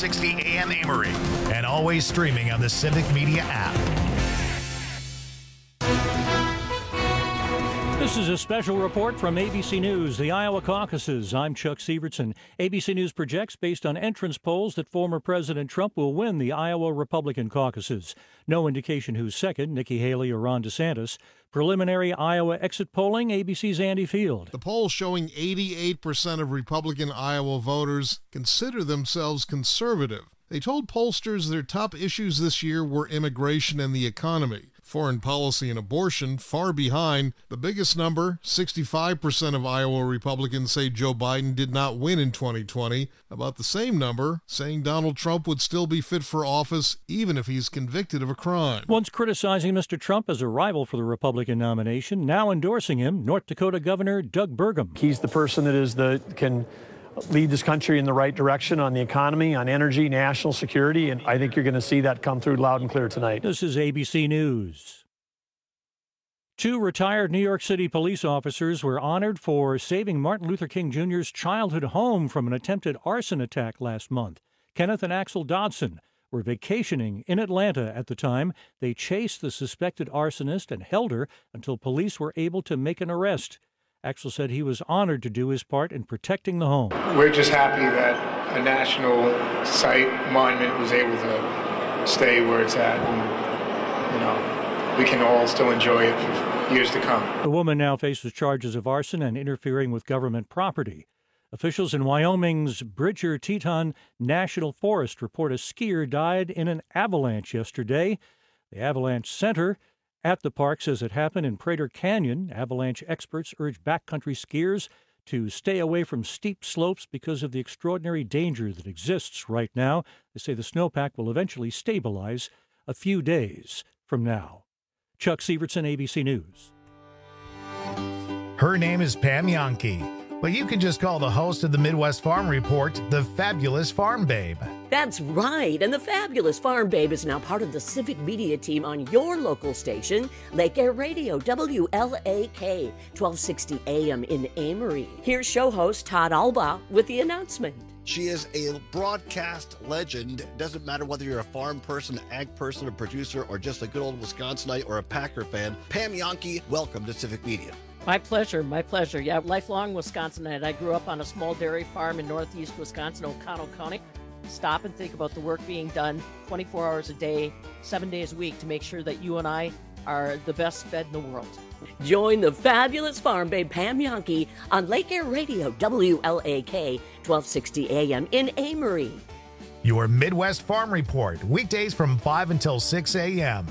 1260 AM Amory, and always streaming on the Civic Media app. This is a special report from ABC News, the Iowa caucuses. I'm Chuck Sievertson. ABC News projects, based on entrance polls, that former President Trump will win the Iowa Republican caucuses. No indication who's second, Nikki Haley or Ron DeSantis. Preliminary Iowa exit polling, ABC's Andy Field. The poll showing 88% of Republican Iowa voters consider themselves conservative. They told pollsters their top issues this year were immigration and the economy. Foreign policy and abortion far behind. The biggest number, 65% of Iowa Republicans say Joe Biden did not win in 2020. About the same number saying Donald Trump would still be fit for office even if he's convicted of a crime. Once criticizing Mr. Trump as a rival for the Republican nomination, now endorsing him, North Dakota Governor Doug Burgum. He's the person that can lead this country in the right direction on the economy, on energy, national security, and I think you're going to see that come through loud and clear tonight. This is ABC News. 2 retired New York City police officers were honored for saving Martin Luther King Jr.'s childhood home from an attempted arson attack last month. Kenneth and Axel Dodson were vacationing in Atlanta at the time. They chased the suspected arsonist and held her until police were able to make an arrest. Axel said he was honored to do his part in protecting the home. We're just happy that a national site monument was able to stay where it's at, and, we can all still enjoy it for years to come. The woman now faces charges of arson and interfering with government property. Officials in Wyoming's Bridger Teton National Forest report a skier died in an avalanche yesterday. The Avalanche Center at the park says it happened in Prater Canyon. Avalanche experts urge backcountry skiers to stay away from steep slopes because of the extraordinary danger that exists right now. They say the snowpack will eventually stabilize a few days from now. Chuck Sievertson, ABC News. Her name is Pam Yankee, but you can just call the host of the Midwest Farm Report the Fabulous Farm Babe. That's right, and the Fabulous Farm Babe is now part of the Civic Media team on your local station, Lake Air Radio, WLAK, 1260 AM in Amory. Here's show host Todd Alba with the announcement. She is a broadcast legend. Doesn't matter whether you're a farm person, ag person, a producer, or just a good old Wisconsinite or a Packer fan. Pam Yankee, welcome to Civic Media. My pleasure, my pleasure. Yeah, lifelong Wisconsinite. I grew up on a small dairy farm in northeast Wisconsin, O'Connell County. Stop and think about the work being done 24 hours a day, 7 days a week to make sure that you and I are the best fed in the world. Join the Fabulous Farm Babe Pam Yankee on Lake Air Radio, WLAK, 1260 AM in Amory. Your Midwest Farm Report, weekdays from 5 until 6 a.m.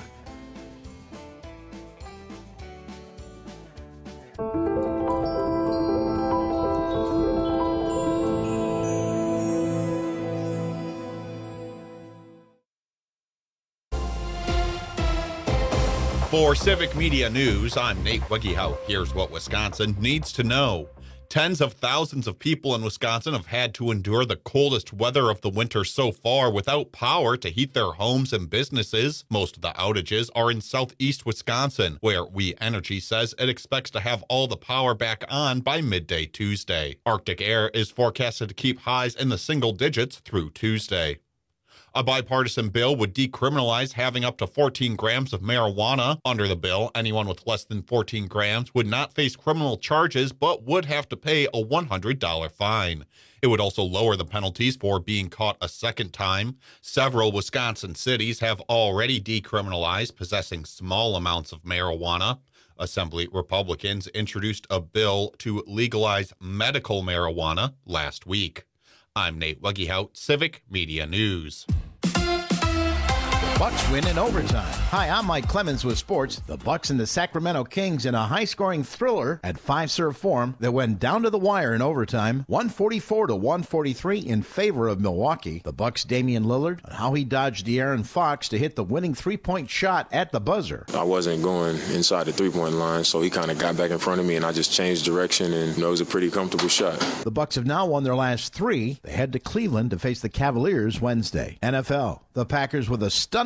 For Civic Media News, I'm Nate Wiggyhout. Here's what Wisconsin needs to know. Tens of thousands of people in Wisconsin have had to endure the coldest weather of the winter so far without power to heat their homes and businesses. Most of the outages are in southeast Wisconsin, where We Energy says it expects to have all the power back on by midday Tuesday. Arctic air is forecasted to keep highs in the single digits through Tuesday. A bipartisan bill would decriminalize having up to 14 grams of marijuana. Under the bill, anyone with less than 14 grams would not face criminal charges, but would have to pay a $100 fine. It would also lower the penalties for being caught a second time. Several Wisconsin cities have already decriminalized possessing small amounts of marijuana. Assembly Republicans introduced a bill to legalize medical marijuana last week. I'm Nate Wiggyhout, Civic Media News. Bucks win in overtime. Hi, I'm Mike Clemens with sports. The Bucks and the Sacramento Kings in a high-scoring thriller at five-serve form that went down to the wire in overtime, 144-143 in favor of Milwaukee. The Bucks' Damian Lillard and how he dodged De'Aaron Fox to hit the winning three-point shot at the buzzer. I wasn't going inside the three-point line, so he kind of got back in front of me, and I just changed direction, and it was a pretty comfortable shot. The Bucks have now won their last three. They head to Cleveland to face the Cavaliers Wednesday. NFL. The Packers with a stunning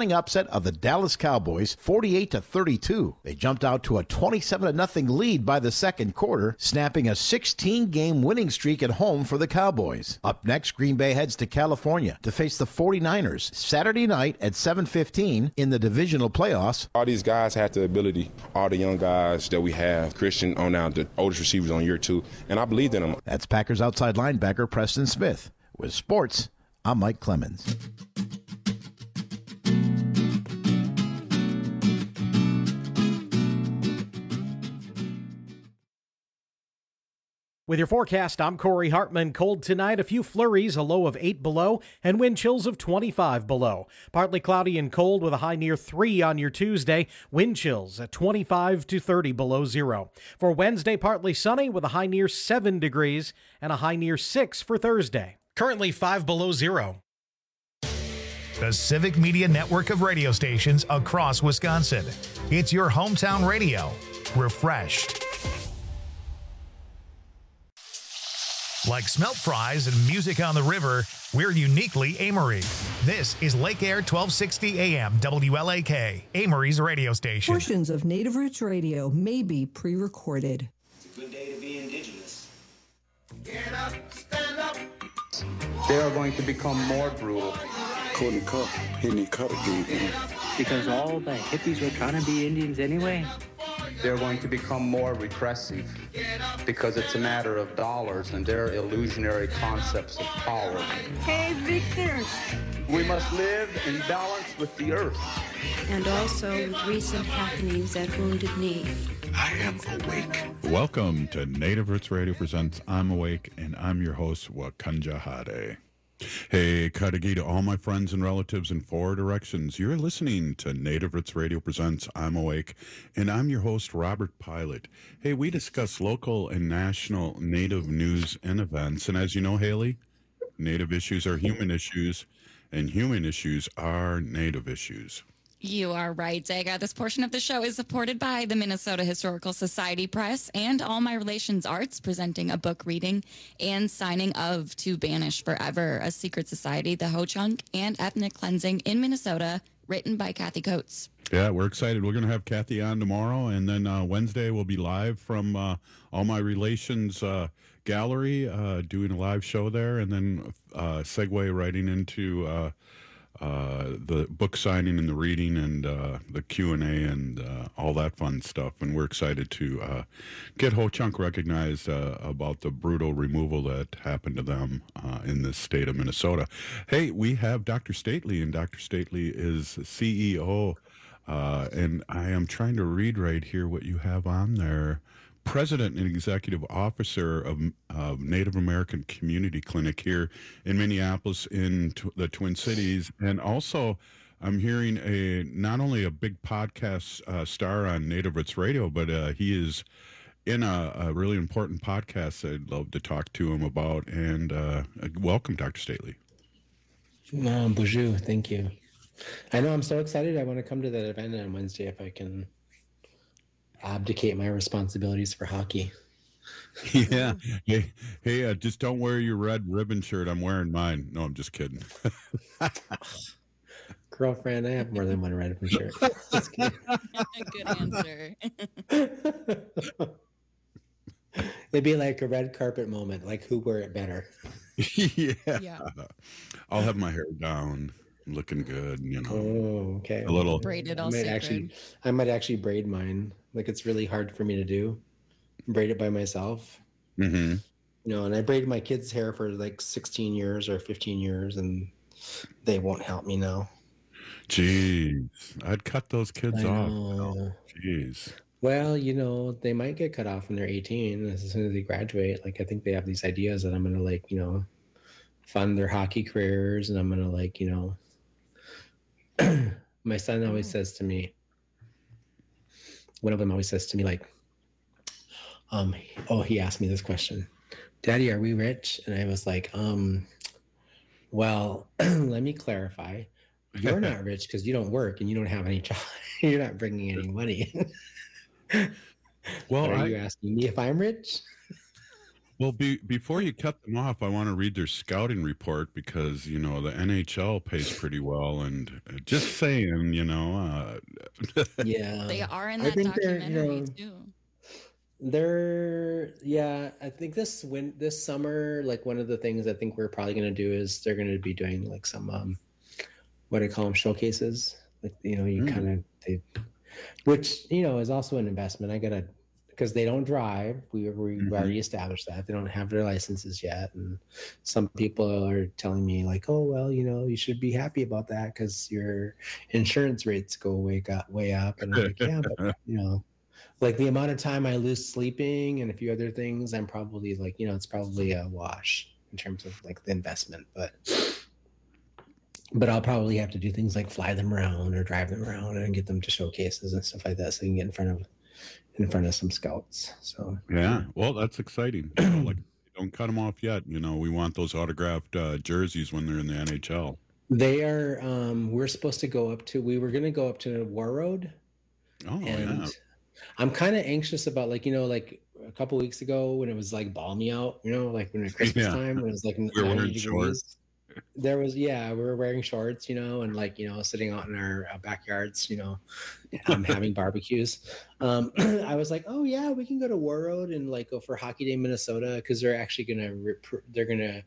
stunning upset of the Dallas Cowboys, 48-32. They jumped out to a 27-0 lead by the second quarter, snapping a 16-game winning streak at home for the Cowboys. Up next, Green Bay heads to California to face the 49ers Saturday night at 7:15 in the divisional playoffs. All these guys have the ability, all the young guys that we have, Christian on now, the oldest receivers on year 2, and I believed in them. That's Packers outside linebacker Preston Smith. With sports, I'm Mike Clemens. With your forecast, I'm Corey Hartman. Cold tonight, a few flurries, a low of 8 below, and wind chills of 25 below. Partly cloudy and cold with a high near 3 on your Tuesday. Wind chills at 25 to 30 below zero. For Wednesday, partly sunny with a high near 7 degrees and a high near 6 for Thursday. Currently 5 below zero. The Civic Media network of radio stations across Wisconsin. It's your hometown radio. Refreshed. Like smelt fries and music on the river, we're uniquely Amory. This is Lake Air 1260 AM WLAK, Amory's radio station. Portions of Native Roots Radio may be pre-recorded. It's a good day to be indigenous. Get up, stand up. They are going to become more brutal. Courtney Cup, Henny Cup again. Because all the hippies were trying to be Indians anyway. They're going to become more repressive because it's a matter of dollars and their illusionary concepts of power. Hey, Victor. We must live in balance with the earth. And also with recent happenings at Wounded Knee. I am awake. Welcome to Native Roots Radio presents I'm Awake, and I'm your host, Wakanja Hade. Hey, Kadagi to all my friends and relatives in 4 directions. You're listening to Native Roots Radio presents I'm Awake, and I'm your host, Robert Pilot. Hey, we discuss local and national Native news and events, and as you know, Haley, Native issues are human issues, and human issues are Native issues. You are right, Daga. This portion of the show is supported by the Minnesota Historical Society Press and All My Relations Arts, presenting a book reading and signing of To Banish Forever, A Secret Society, the Ho-Chunk, and Ethnic Cleansing in Minnesota, written by Kathy Coates. Yeah, we're excited. We're going to have Kathy on tomorrow, and then Wednesday we'll be live from All My Relations Gallery, doing a live show there, and then segue right into the book signing and the reading and the Q&A and all that fun stuff. And we're excited to get Ho-Chunk recognized about the brutal removal that happened to them in the state of Minnesota. Hey, we have Dr. Stately, and Dr. Stately is CEO, and I am trying to read right here what you have on there. President and Executive Officer of Native American Community Clinic here in Minneapolis in the Twin Cities. And also, I'm hearing not only a big podcast star on Native Roots Radio, but he is in a really important podcast I'd love to talk to him about. And welcome, Dr. Stately. Bonjour, thank you. I know, I'm so excited. I want to come to that event on Wednesday if I can abdicate my responsibilities for hockey. Yeah. Hey, just don't wear your red ribbon shirt. I'm wearing mine. No, I'm just kidding. Girlfriend, I have more than one red ribbon shirt. Good answer. It'd be like a red carpet moment, like who wore it better. Yeah. I'll have my hair down, looking good, you know. Oh, okay. A little braided all I might actually braid mine. Like, it's really hard for me to do. Braid it by myself. Mm-hmm. You know, and I braided my kids' hair for like 16 years or 15 years, and they won't help me now. Jeez. I'd cut those kids off. Oh, jeez. Well, you know, they might get cut off when they're 18 as soon as they graduate. Like, I think they have these ideas that I'm going to, like, you know, fund their hockey careers, and I'm going to, like, you know, my son always says to me, one of them always says to me, like, he asked me this question, Daddy, are we rich? And I was like, well, let me clarify. You're not rich because you don't work and you don't have any job. You're not bringing any money in. Well, are you asking me if I'm rich? Well, before you cut them off, I want to read their scouting report because, you know, the NHL pays pretty well. And just saying, you know. Yeah. They are in I that think documentary, too. I think this summer, like one of the things I think we're probably going to do is they're going to be doing like some, what do you call them, showcases? Like, you know, which, you know, is also an investment. Because they don't drive. We've already established that. They don't have their licenses yet. And some people are telling me like, oh, well, you know, you should be happy about that because your insurance rates go way up. And I'm like, yeah, but, you know, like the amount of time I lose sleeping and a few other things, I'm probably like, you know, it's probably a wash in terms of like the investment. But I'll probably have to do things like fly them around or drive them around and get them to showcases and stuff like that so you can get in front of some scouts. So yeah, well, that's exciting. You know, like, don't cut them off yet. You know, we want those autographed jerseys when they're in the NHL. They are. We're supposed to go up to. We were going to go up to War Road. Oh, yeah. I'm kind of anxious about, like, you know, like a couple weeks ago when it was like balmy out. You know, like when it Christmas time, when it was like 90 degrees. Shorts. We were wearing shorts, you know, and like, you know, sitting out in our backyards, you know, having barbecues. I was like, oh yeah, we can go to War Road and like go for Hockey Day Minnesota because they're actually gonna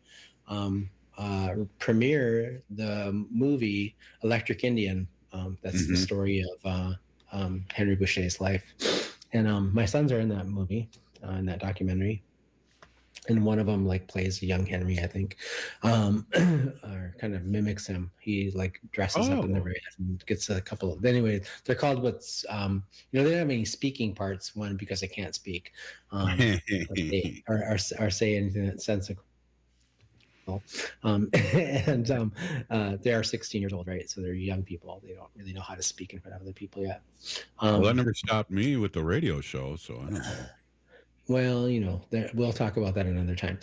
premiere the movie Electric Indian. That's the story of Henry Boucher's life, and my sons are in that movie, in that documentary. And one of them like plays a young Henry, I think, or kind of mimics him. He like dresses up in the red and gets a couple of. Anyway, they're called what's you know, they don't have any speaking parts. One because they can't speak, or say anything that's sensical. And they are 16 years old, right? So they're young people. They don't really know how to speak in front of other people yet. Well, that never stopped me with the radio show, so I don't know. Well, you know, we'll talk about that another time.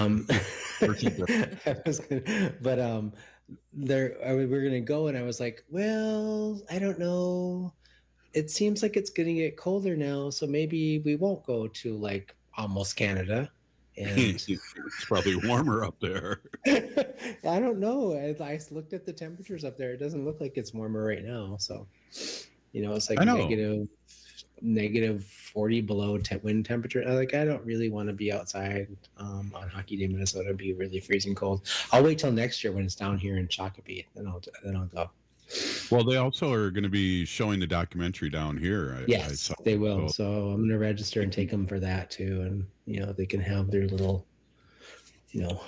We're going to go, and I was like, well, I don't know. It seems like it's going to get colder now, so maybe we won't go to like almost Canada. And it's probably warmer up there. I don't know. I looked at the temperatures up there. It doesn't look like it's warmer right now. So, you know, it's like negative 40 below wind temperature. Like, I don't really want to be outside on Hockey Day Minnesota. It'd be really freezing cold. I'll wait till next year when it's down here in Shakopee. Then I'll go. Well, they also are going to be showing the documentary down here. Yes, they will. So I'm going to register and take them for that too, and you know, they can have their little, you know,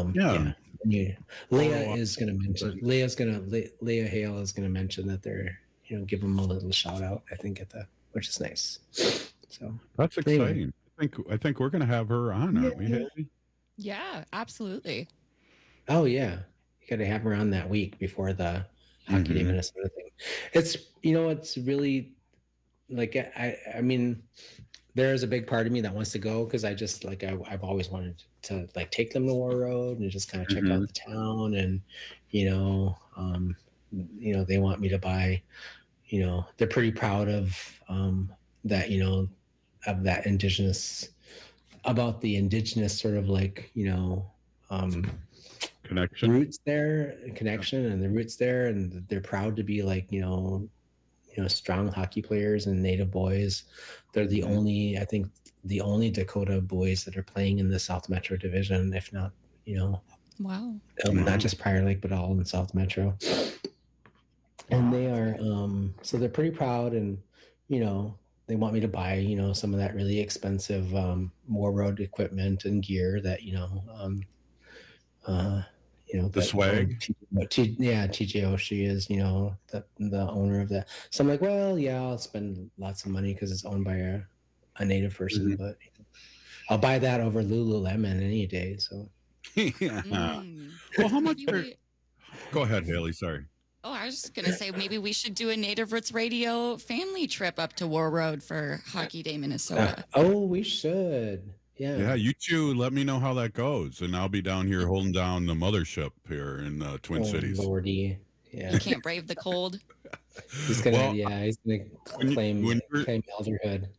Leah is going to mention. Leah Hale is going to mention that they're, you know, give them a little shout out. I think which is nice. So that's exciting. Anyway. I think we're going to have her on, aren't we, Haley? Yeah, absolutely. Oh yeah, you got to have her on that week before the Hockey Day Minnesota thing. It's, you know, it's really like, I mean, there's a big part of me that wants to go because I just like, I've always wanted to like take them to War Road and just kind of check out the town, and you know, they want me to buy, you know, they're pretty proud of that, you know, of that about the indigenous sort of like, you know, connection and the roots there, and they're proud to be like, you know, strong hockey players and Native boys. They're the only Dakota boys that are playing in the South Metro division, if not, you know, wow, not just Prior Lake, but all in South Metro. And they are, so they're pretty proud, and, you know, they want me to buy, you know, some of that really expensive War Road equipment and gear that, you know, the swag. TJ Oshie is, you know, the owner of that. So I'm like, well, yeah, I'll spend lots of money because it's owned by a Native person, but I'll buy that over Lululemon any day. So, Well, how much? Go ahead, Haley. Sorry. Oh, I was just going to say maybe we should do a Native Roots Radio family trip up to War Road for Hockey Day Minnesota. We should. Yeah, you two let me know how that goes, and I'll be down here holding down the mothership here in Twin Cities. Lordy. Yeah. You can't brave the cold. He's gonna claim elderhood.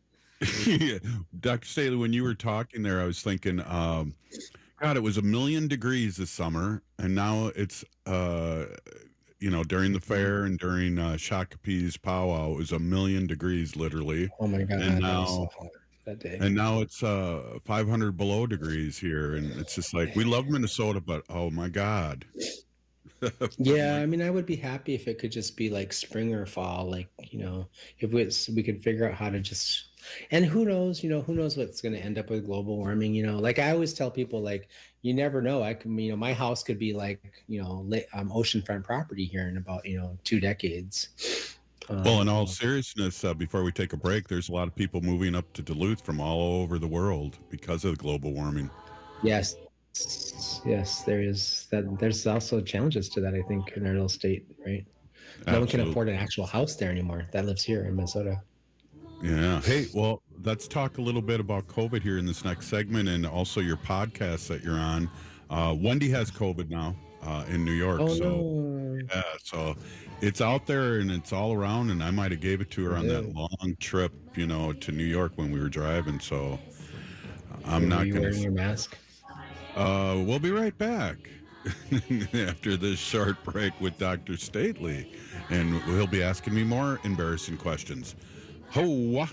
Yeah. Dr. Staley, when you were talking there, I was thinking, God, it was 1,000,000 degrees this summer, and now it's, during the fair and during Shakopee's powwow, it was 1,000,000 degrees, literally. Oh my God! And that was now, so hot that day. and now it's 500 below degrees here, and it's just like we love Minnesota, but oh my God. Yeah, I mean, I would be happy if it could just be like spring or fall, like, if we could figure out how to just, and who knows what's going to end up with global warming, like I always tell people, like, you never know. I can, my house could be like, oceanfront property here in about, 2 decades. Well, in all seriousness, before we take a break, there's a lot of people moving up to Duluth from all over the world because of global warming. Yes, there is that. There's also challenges to that, I think, in our little state, right? No one can afford an actual house there anymore that lives here in Minnesota. Yeah. Hey, well, let's talk a little bit about COVID here in this next segment, and also your podcast that you're on. Wendy has COVID now in New York. Oh, so no. yeah, so it's out there and it's all around, and I might have gave it to her on that long trip, to New York when we were driving. So I'm not going to wearing your mask. We'll be right back after this short break with Dr. Stately, and he'll be asking me more embarrassing questions. Ho!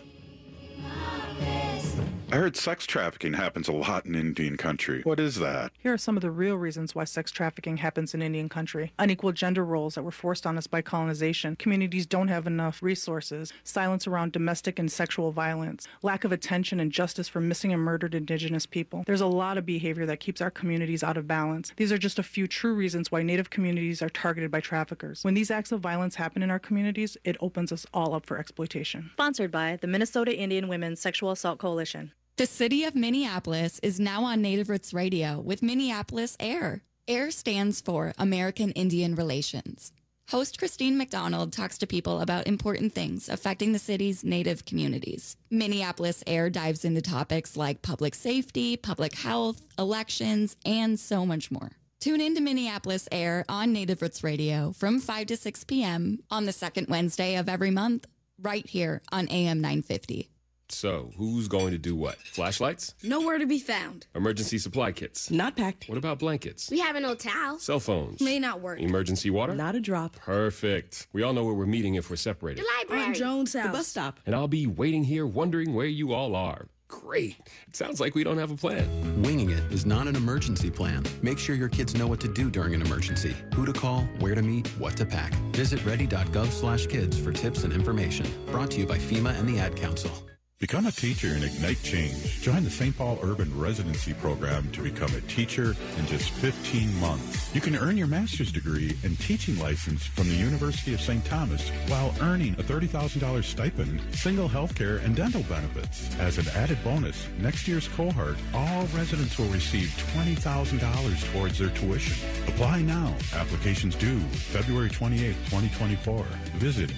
I heard sex trafficking happens a lot in Indian country. What is that? Here are some of the real reasons why sex trafficking happens in Indian country. Unequal gender roles that were forced on us by colonization. Communities don't have enough resources. Silence around domestic and sexual violence. Lack of attention and justice for missing and murdered Indigenous people. There's a lot of behavior that keeps our communities out of balance. These are just a few true reasons why Native communities are targeted by traffickers. When these acts of violence happen in our communities, it opens us all up for exploitation. Sponsored by the Minnesota Indian Women's Sexual Assault Coalition. The city of Minneapolis is now on Native Roots Radio with Minneapolis AIR. AIR stands for American Indian Relations. Host Christine McDonald talks to people about important things affecting the city's Native communities. Minneapolis AIR dives into topics like public safety, public health, elections, and so much more. Tune in to Minneapolis AIR on Native Roots Radio from 5 to 6 p.m. on the second Wednesday of every month, right here on AM 950. So, who's going to do what? Flashlights? Nowhere to be found. Emergency supply kits? Not packed. What about blankets? We have no towel. Cell phones? May not work. Emergency water? Not a drop. Perfect. We all know where we're meeting if we're separated. The library. On Jones' house. The bus stop. And I'll be waiting here wondering where you all are. Great. It sounds like we don't have a plan. Winging it is not an emergency plan. Make sure your kids know what to do during an emergency. Who to call, where to meet, what to pack. Visit ready.gov/kids for tips and information. Brought to you by FEMA and the Ad Council. Become a teacher and ignite change. Join the St. Paul Urban Residency Program to become a teacher in just 15 months. You can earn your master's degree and teaching license from the University of St. Thomas while earning a $30,000 stipend, single health care, and dental benefits. As an added bonus, next year's cohort, all residents will receive $20,000 towards their tuition. Apply now. Applications due February 28, 2024. Visit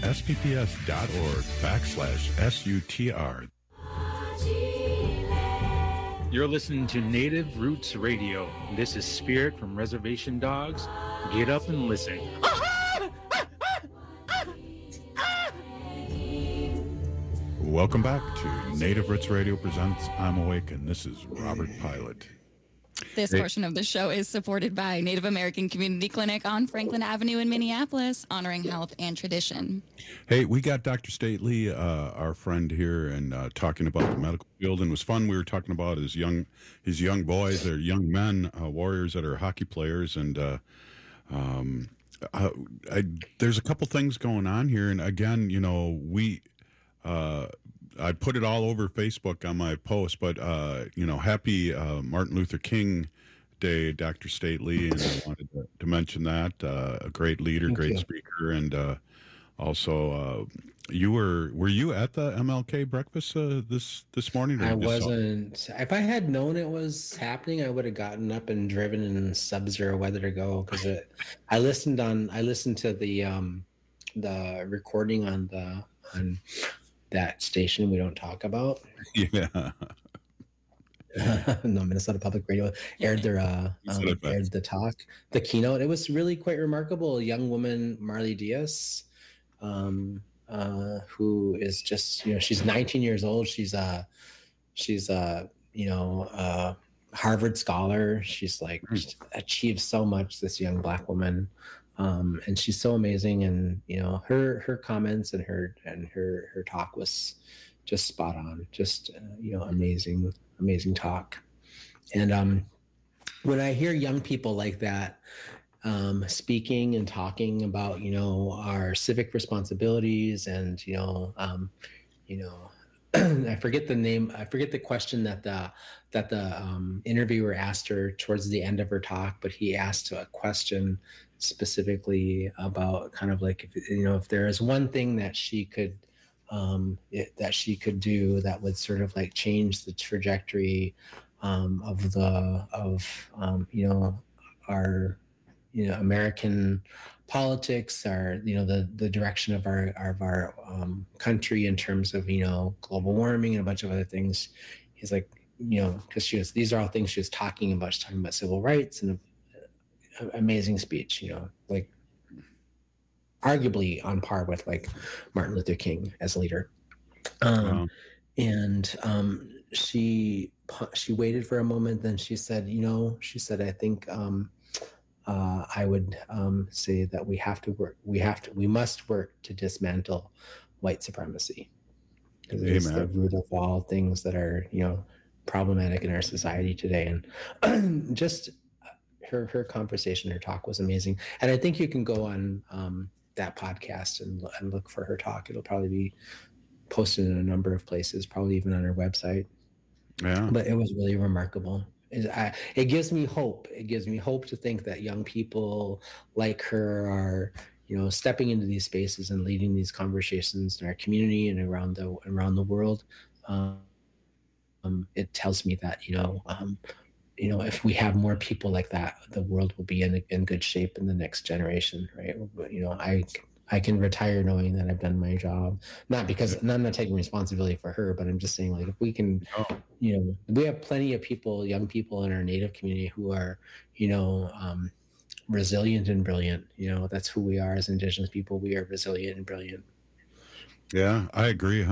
spps.org/SUTR. You're listening to Native Roots Radio. This is Spirit from Reservation Dogs. Get up and listen. Welcome back to Native Roots Radio presents I'm Awake, and this is Robert Pilot. This portion of the show is supported by Native American Community Clinic on Franklin Avenue in Minneapolis, honoring health and tradition. Hey, we got Dr. Stately, our friend here, and talking about the medical field, and it was fun. We were talking about his young boys, they're young men, warriors that are hockey players, and there's a couple things going on here, and again, I put it all over Facebook on my post, but, happy Martin Luther King Day, Dr. Stately, and I wanted to mention that. A great leader, great speaker, and also, were you at the MLK breakfast this morning? I wasn't. If I had known it was happening, I would have gotten up and driven in sub-zero weather to go, because I listened to the recording on that station we don't talk about. Yeah. No, Minnesota Public Radio aired their aired the keynote. It was really quite remarkable. A young woman, Marley Diaz, who is just, she's 19 years old. She's Harvard scholar. She's like achieved so much, this young Black woman. And she's so amazing. And, her comments and her talk was just spot on, just, amazing talk. And, when I hear young people like that, speaking and talking about, our civic responsibilities and, I forget the name. I forget the question that the interviewer asked her towards the end of her talk, but he asked a question specifically about kind of like, if there is one thing that she could do that would sort of like change the trajectory of our American politics, our the direction of our country in terms of global warming and a bunch of other things. He's like, because these are all things she was talking about. She's talking about civil rights and an amazing speech, like arguably on par with like Martin Luther King as a leader. And she waited for a moment, then she said, I think I would say that we must work to dismantle white supremacy, because it is the root of all things that are problematic in our society today. And just her conversation, her talk was amazing. And I think you can go on that podcast and look for her talk. It'll probably be posted in a number of places, probably even on her website. Yeah. But it was really remarkable. It gives me hope. It gives me hope to think that young people like her are, stepping into these spaces and leading these conversations in our community and around the world. It tells me that, if we have more people like that, the world will be in good shape in the next generation, right? I can retire knowing that I've done my job, not because I'm not taking responsibility for her, but I'm just saying, like, if we can, we have plenty of people, young people in our Native community who are, resilient and brilliant. That's who we are as Indigenous people. We are resilient and brilliant. Yeah, I agree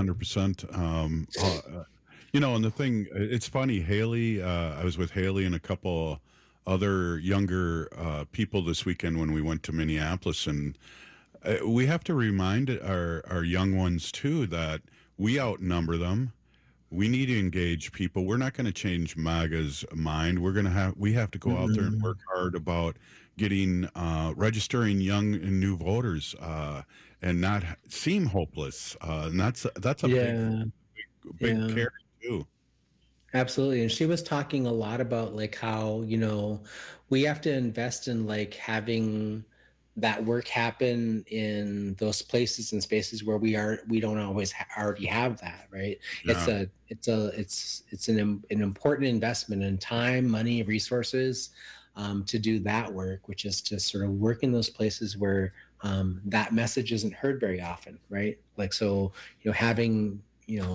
100%. And the thing, it's funny, Haley, I was with Haley and a couple other younger people this weekend when we went to Minneapolis, and we have to remind our young ones too that we outnumber them. We need to engage people. We're not going to change MAGA's mind. We have to go out there and work hard about getting registering young and new voters and not seem hopeless. And that's a big care too. Absolutely. And she was talking a lot about like how, we have to invest in like having that work happen in those places and spaces where we don't always already have that, right? Yeah. It's an important investment in time, money, resources to do that work, which is to sort of work in those places where that message isn't heard very often, right? Like, so, having,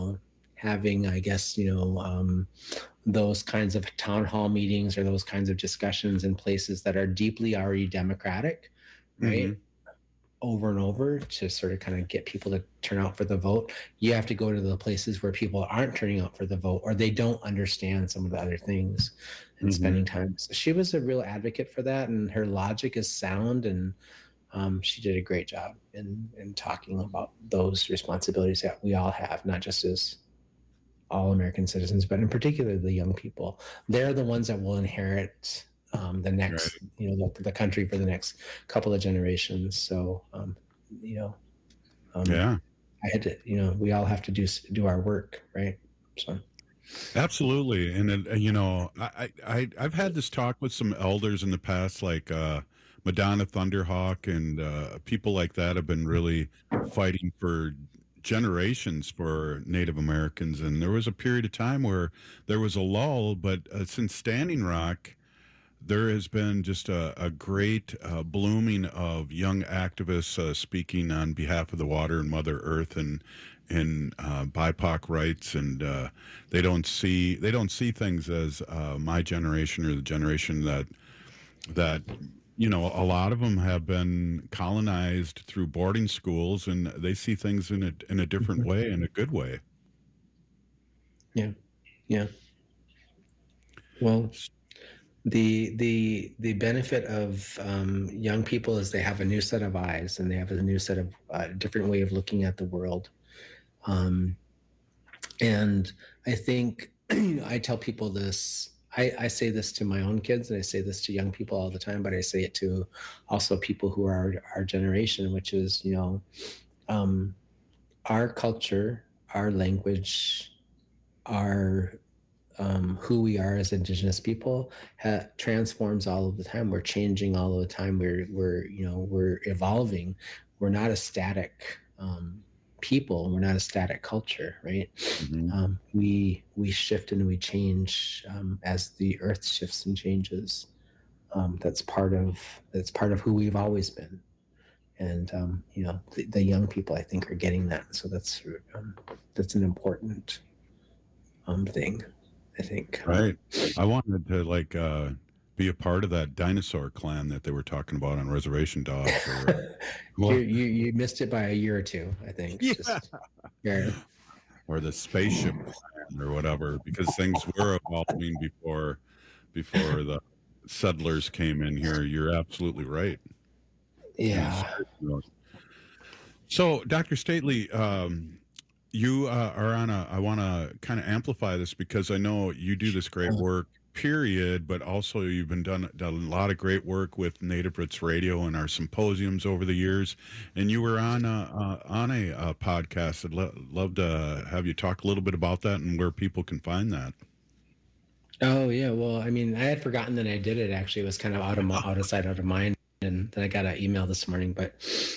I guess, those kinds of town hall meetings or those kinds of discussions in places that are deeply already democratic, right? Over and over to sort of kind of get people to turn out for the vote. You have to go to the places where people aren't turning out for the vote, or they don't understand some of the other things, and spending time. So she was a real advocate for that, and her logic is sound, and she did a great job in talking about those responsibilities that we all have, not just as all American citizens, but in particular the young people. They're the ones that will inherit the next, the country for the next couple of generations. So, I had to, we all have to do our work, right? So, absolutely. And I've had this talk with some elders in the past, like Madonna Thunderhawk and people like that have been really fighting for generations for Native Americans. And there was a period of time where there was a lull, but since Standing Rock, there has been just a great blooming of young activists speaking on behalf of the water and Mother Earth and BIPOC rights, and they don't see things as my generation or the generation that you know, a lot of them have been colonized through boarding schools, and they see things in a different way, in a good way. Yeah, yeah. Well, the benefit of young people is they have a new set of eyes, and they have a new set of different way of looking at the world. And I think I tell people this. I say this to my own kids, and I say this to young people all the time, but I say it to also people who are our generation, which is, you know, our culture, our language, our who we are as Indigenous people transforms all of the time. We're changing all of the time. We're evolving. We're not a static people. We're not a static culture, right? Mm-hmm. We shift and we change as the earth shifts and changes. That's part of who we've always been. And you know, the young people, I think, are getting that. So that's an important thing, I think. Right. I wanted to be a part of that dinosaur clan that they were talking about on Reservation Dogs. You missed it by a year or two, I think. Yeah. Or the spaceship clan or whatever, because things were evolving before the settlers came in here. You're absolutely right. Yeah. So, Dr. Stately, you are on I want to kind of amplify this because I know you do this great work, period, but also you've done a lot of great work with Native Roots Radio and our symposiums over the years. And you were on a podcast. I'd love to have you talk a little bit about that and where people can find that. Oh, yeah. Well, I mean, I had forgotten that I did it. Actually, it was kind of out of sight, out of mind. And then I got an email this morning, but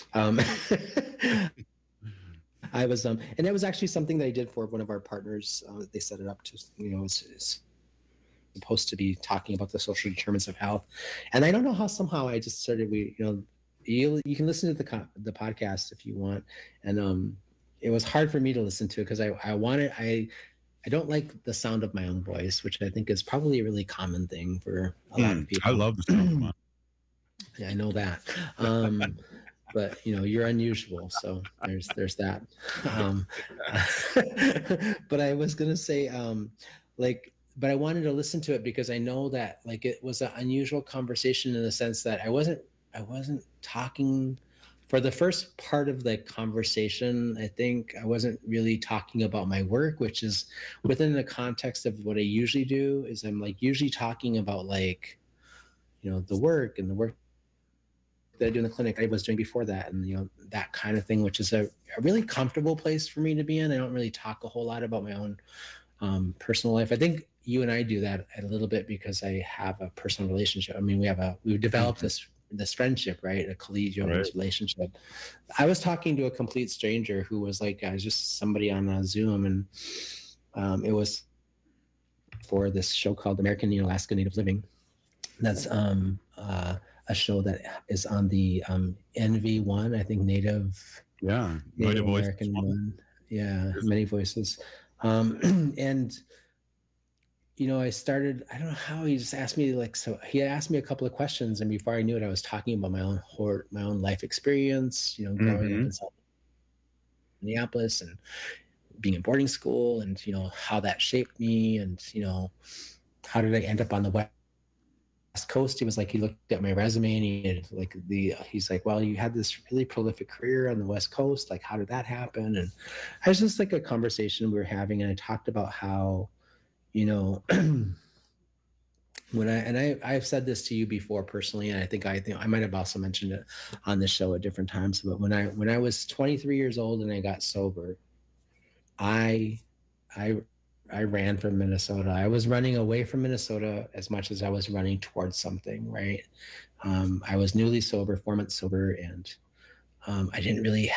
I was, and it was actually something that I did for one of our partners. They set it up to, you know, it's supposed to be talking about the social determinants of health. And I don't know how somehow I just started, you can listen to the podcast if you want. And it was hard for me to listen to because I don't like the sound of my own voice, which I think is probably a really common thing for a lot of people. I love the sound of mine. Yeah, I know that. But you know, you're unusual, so there's that. But I was gonna say, but I wanted to listen to it because I know that it was an unusual conversation in the sense that I wasn't talking for the first part of the conversation. I think I wasn't really talking about my work, which is within the context of what I usually do. Is I'm usually talking about the work and the work that I do in the clinic I was doing before that, and that kind of thing, which is a really comfortable place for me to be in. I don't really talk a whole lot about my own personal life. I think you and I do that a little bit because I have a personal relationship. I mean, we've developed this friendship, right? A collegial relationship. I was talking to a complete stranger who was just somebody on Zoom, and it was for this show called American Alaska Native Living. That's a show that is on the NV1, I think Native American one. Yeah, Many Voices. And I started, I don't know how, he just asked me he asked me a couple of questions, and before I knew it, I was talking about my own life experience, growing up in South Minneapolis and being in boarding school, and how that shaped me, and how did I end up on the West Coast. He was he looked at my resume, and he's like, well, you had this really prolific career on the West Coast. How did that happen? And I was just a conversation we were having, and I talked about how, when I've said this to you before personally, and I think I might have also mentioned it on this show at different times, but when I was 23 years old and I got sober, I ran from Minnesota. I was running away from Minnesota as much as I was running towards something, right? I was newly sober, 4 months sober, and I didn't really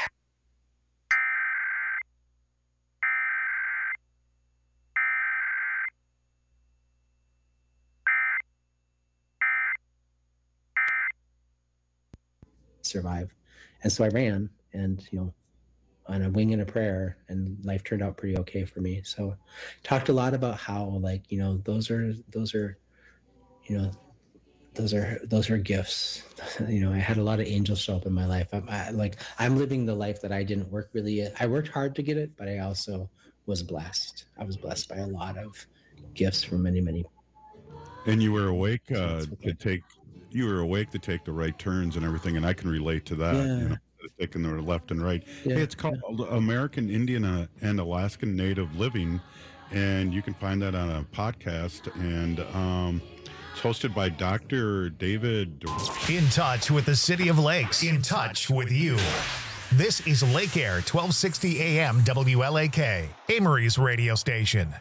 survive. And so I ran, and, on a wing and a prayer, and life turned out pretty okay for me. So talked a lot about how those are those are gifts. You know, I had a lot of angels show up in my life. I'm living the life that I didn't work really. I worked hard to get it, but I also was blessed. I was blessed by a lot of gifts from many, many. And you were awake to take the right turns and everything, and I can relate to that. Yeah. You know, taking the left and right. Yeah. Hey, it's called American Indian and Alaskan Native Living, and you can find that on a podcast. And it's hosted by Dr. David. In touch with the City of Lakes. In touch with you. This is Lake Air 1260 AM WLAK, Amory's radio station.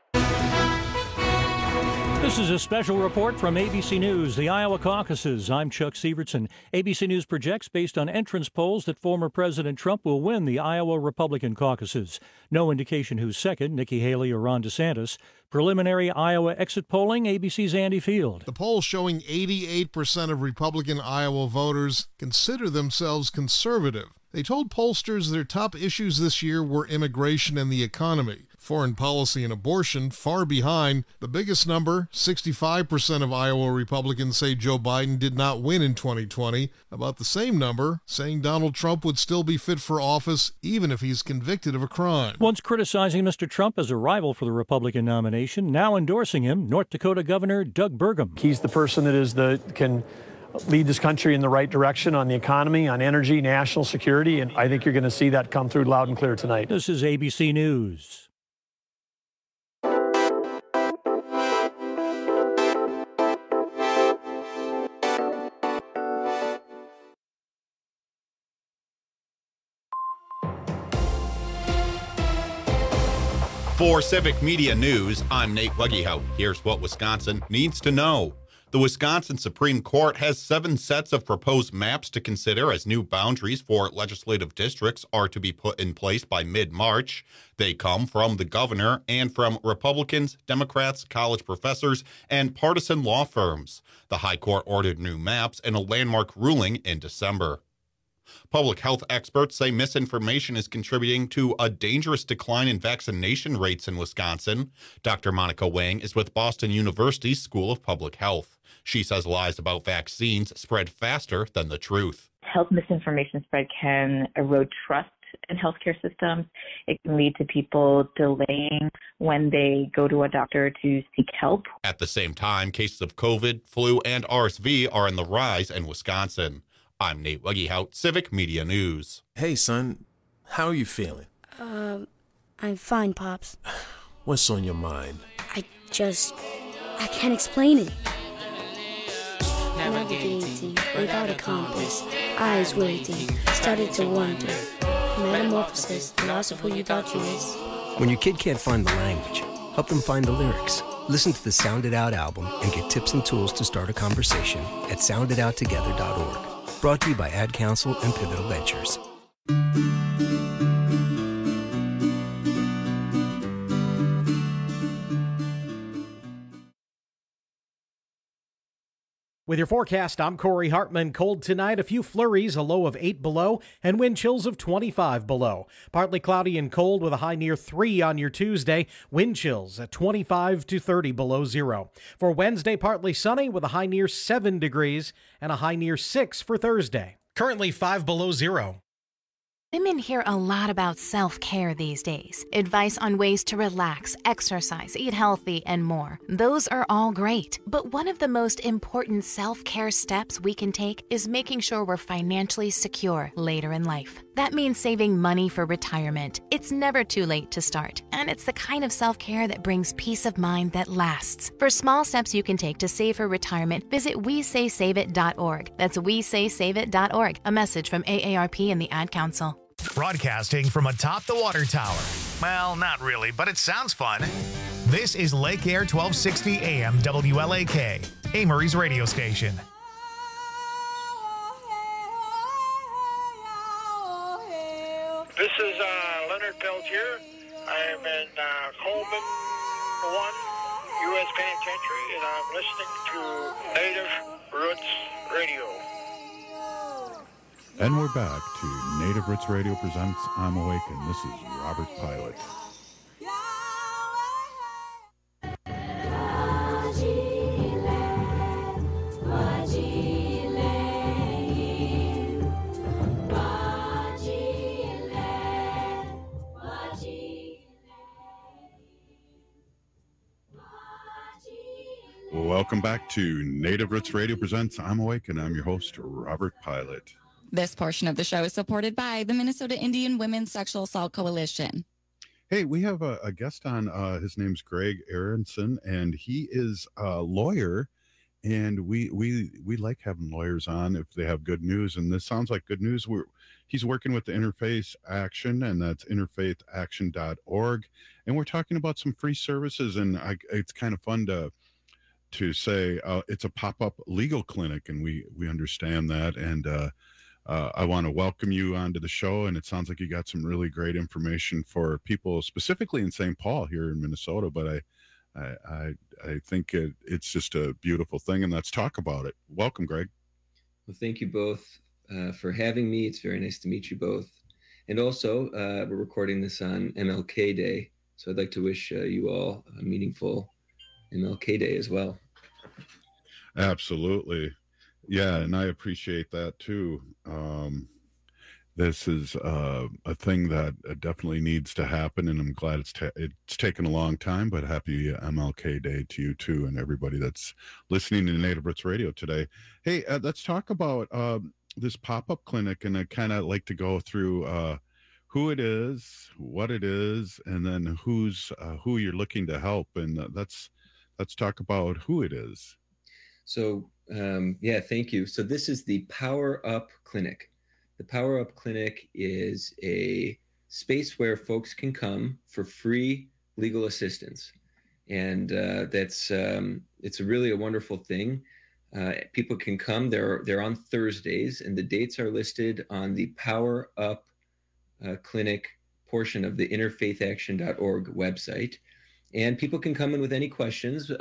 This is a special report from ABC News, the Iowa caucuses. I'm Chuck Sievertson. ABC News projects, based on entrance polls, that former President Trump will win the Iowa Republican caucuses. No indication who's second, Nikki Haley or Ron DeSantis. Preliminary Iowa exit polling, ABC's Andy Field. The poll showing 88% of Republican Iowa voters consider themselves conservative. They told pollsters their top issues this year were immigration and the economy. Foreign policy and abortion far behind. The biggest number, 65% of Iowa Republicans say Joe Biden did not win in 2020. About the same number saying Donald Trump would still be fit for office even if he's convicted of a crime. Once criticizing Mr. Trump as a rival for the Republican nomination, now endorsing him, North Dakota Governor Doug Burgum. He's the person that can lead this country in the right direction on the economy, on energy, national security, and I think you're going to see that come through loud and clear tonight. This is ABC News. For Civic Media News, I'm Nate Wuggehout. Here's what Wisconsin needs to know. The Wisconsin Supreme Court has 7 sets of proposed maps to consider as new boundaries for legislative districts are to be put in place by mid-March. They come from the governor and from Republicans, Democrats, college professors, and partisan law firms. The High Court ordered new maps in a landmark ruling in December. Public health experts say misinformation is contributing to a dangerous decline in vaccination rates in Wisconsin. Dr. Monica Wang is with Boston University's School of Public Health. She says lies about vaccines spread faster than the truth. Health misinformation spread can erode trust in healthcare systems. It can lead to people delaying when they go to a doctor to seek help. At the same time, cases of COVID, flu, and RSV are on the rise in Wisconsin. I'm Nate Wuggehout, Civic Media News. Hey, son. How are you feeling? I'm fine, Pops. What's on your mind? I can't explain it. Navigating without a compass, eyes waiting, started to wonder. Metamorphosis, the loss of who you thought you was. When your kid can't find the language, help them find the lyrics. Listen to the Sound It Out album and get tips and tools to start a conversation at sounditouttogether.org. Brought to you by Ad Council and Pivotal Ventures. With your forecast, I'm Corey Hartman. Cold tonight, a few flurries, a low of 8 below, and wind chills of 25 below. Partly cloudy and cold with a high near 3 on your Tuesday. Wind chills at 25 to 30 below zero. For Wednesday, partly sunny with a high near 7 degrees and a high near 6 for Thursday. Currently 5 below zero. Women hear a lot about self-care these days. Advice on ways to relax, exercise, eat healthy, and more. Those are all great. But one of the most important self-care steps we can take is making sure we're financially secure later in life. That means saving money for retirement. It's never too late to start. And it's the kind of self-care that brings peace of mind that lasts. For small steps you can take to save for retirement, visit WeSaySaveIt.org. That's WeSaySaveIt.org. A message from AARP and the Ad Council. Broadcasting from atop the water tower. Well, not really, but it sounds fun. This is Lake Air 1260 AM WLAK, Amory's radio station. This is Leonard Peltier. I am in Coleman 1 U.S. Penitentiary, and I'm listening to Native Roots Radio. And we're back to Native Roots Radio presents I'm Awake, and this is Robert Pilot. Welcome back to Native Roots Radio presents I'm Awake, and I'm your host, Robert Pilot. This portion of the show is supported by the Minnesota Indian Women's Sexual Assault Coalition. Hey, we have a guest on. His name's Greg Aronson, and he is a lawyer. And we like having lawyers on if they have good news. And this sounds like good news. He's working with the Interfaith Action, and that's interfaithaction.org. And we're talking about some free services. And it's kind of fun to say it's a pop-up legal clinic, and we understand that. And I want to welcome you onto the show. And it sounds like you got some really great information for people, specifically in St. Paul here in Minnesota. But I think it's just a beautiful thing, and let's talk about it. Welcome, Greg. Well, thank you both for having me. It's very nice to meet you both. And also, we're recording this on MLK Day, so I'd like to wish you all a meaningful MLK Day as well. Absolutely. Yeah, and I appreciate that too. This is a thing that definitely needs to happen, and I'm glad it's taken a long time, but happy MLK Day to you too, and everybody that's listening to Native Roots Radio today. Hey, let's talk about this pop-up clinic, and I kind of like to go through who it is, what it is, and then who you're looking to help, and let's talk about who it is. So, thank you. So this is the Power Up Clinic. The Power Up Clinic is a space where folks can come for free legal assistance. And it's really a wonderful thing. People can come. They're on Thursdays, and the dates are listed on the Power Up Clinic portion of the interfaithaction.org website. And people can come in with any questions.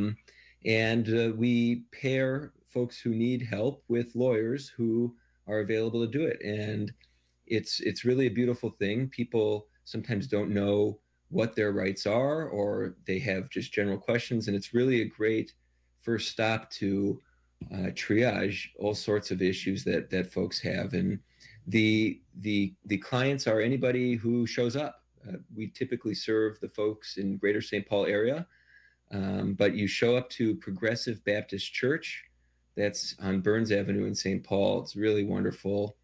And we pair folks who need help with lawyers who are available to do it. And it's really a beautiful thing. People sometimes don't know what their rights are, or they have just general questions. And it's really a great first stop to triage all sorts of issues that folks have. And the clients are anybody who shows up. We typically serve the folks in greater St. Paul area, but you show up to Progressive Baptist Church. That's on Burns Avenue in St. Paul. It's really wonderful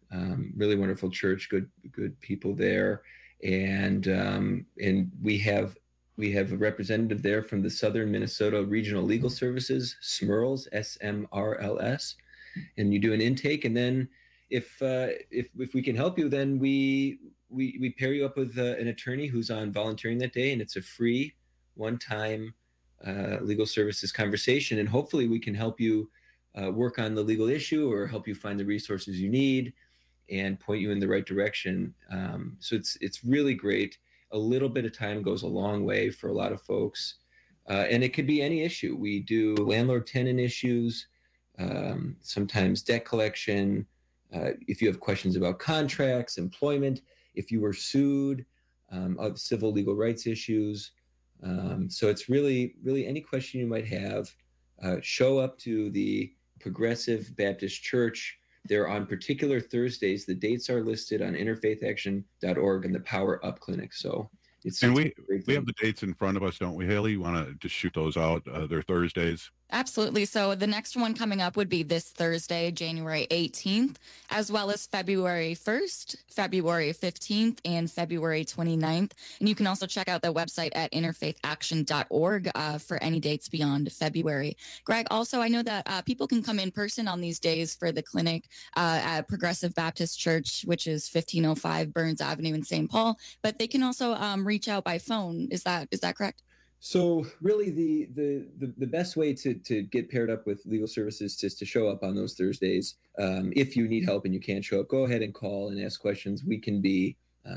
church, good people there. And we have a representative there from the Southern Minnesota Regional Legal Services, SMRLS, SMRLS. And you do an intake, and then if we can help you, then we pair you up with an attorney who's on volunteering that day, and it's a free one-time legal services conversation. And hopefully we can help you work on the legal issue, or help you find the resources you need and point you in the right direction. So it's really great. A little bit of time goes a long way for a lot of folks. And it could be any issue. We do landlord-tenant issues, sometimes debt collection. If you have questions about contracts, employment, if you were sued, civil legal rights issues. So it's really any question you might have. Show up to the Progressive Baptist Church. They're on particular Thursdays. The dates are listed on interfaithaction.org and the Power Up Clinic. So we have the dates in front of us, don't we, Haley? You want to just shoot those out? They're Thursdays. Absolutely. So the next one coming up would be this Thursday, January 18th, as well as February 1st, February 15th, and February 29th. And you can also check out the website at interfaithaction.org for any dates beyond February. Greg, also, I know that people can come in person on these days for the clinic at Progressive Baptist Church, which is 1505 Burns Avenue in St. Paul, but they can also reach out by phone. Is that correct? So really the best way to get paired up with legal services is to show up on those Thursdays. If you need help and you can't show up, go ahead and call and ask questions. We can be,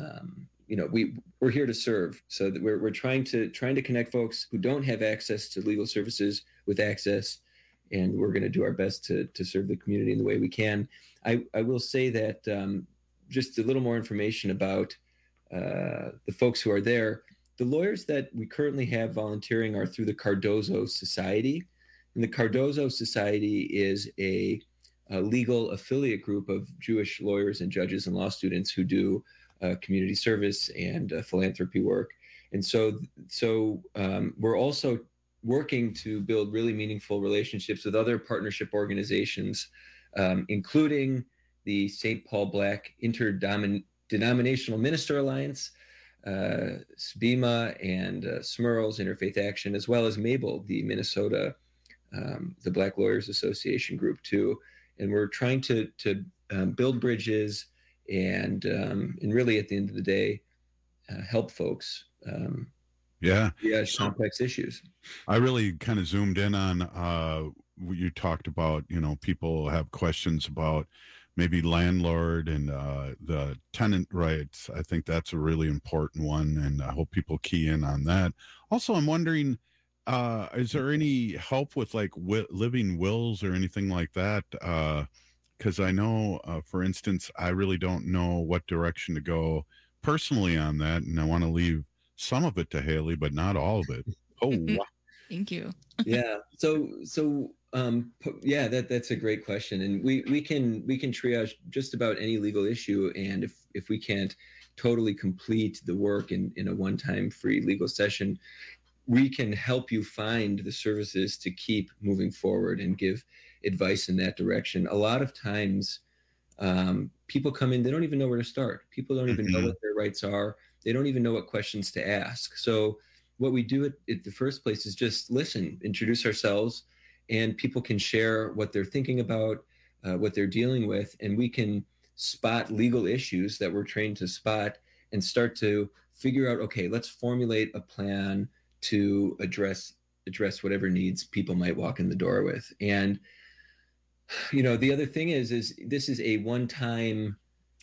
we're here to serve. So that we're trying to connect folks who don't have access to legal services with access, and we're going to do our best to serve the community in the way we can. I will say that just a little more information about the folks who are there. The lawyers that we currently have volunteering are through the Cardozo Society. And the Cardozo Society is a legal affiliate group of Jewish lawyers and judges and law students who do community service and philanthropy work. And so we're also working to build really meaningful relationships with other partnership organizations, including the St. Paul Black Interdenominational Minister Alliance, SBIMA, and SMERLS, Interfaith Action, as well as MABLE, the Minnesota, the Black Lawyers Association group too. And we're trying to build bridges and really at the end of the day, help folks. Complex issues. I really kind of zoomed in on you talked about, people have questions about maybe landlord and the tenant rights. I think that's a really important one, and I hope people key in on that. Also, I'm wondering, is there any help with like living wills or anything like that? Because I know, for instance, I really don't know what direction to go personally on that, and I want to leave some of it to Haley, but not all of it. Oh, wow. Thank you. Yeah. That's a great question, and we can triage just about any legal issue, and if we can't totally complete the work in a one-time free legal session, we can help you find the services to keep moving forward and give advice in that direction. A lot of times, people come in, they don't even know where to start. People don't even know what their rights are. They don't even know what questions to ask. So what we do at the first place is just listen, introduce ourselves, and people can share what they're thinking about, what they're dealing with, and we can spot legal issues that we're trained to spot and start to figure out, okay, let's formulate a plan to address whatever needs people might walk in the door with. And the other thing is this is a one-time